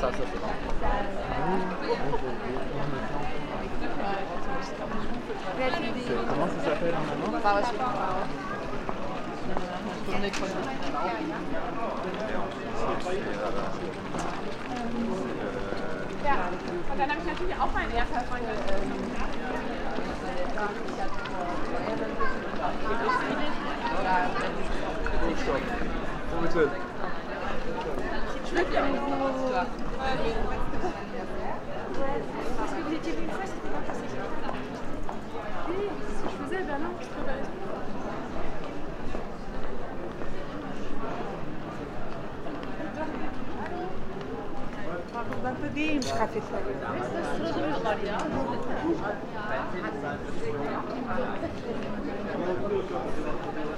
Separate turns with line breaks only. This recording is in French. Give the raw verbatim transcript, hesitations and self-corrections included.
ça, ça c'est bon.
C'est- Comment ça s'appelle en allemand?
Par la suite.
Ja, und dann habe ich natürlich auch meinen Erdbeerfreund.
Comment
Je veux bien vous...
Parce que vous étiez venu une fois, c'était pas passé. Oui, c'est ce que je faisais, ben non, je préparais tout.
Ben bebeğim kafesi.
Sıralıyorlar ya.
ça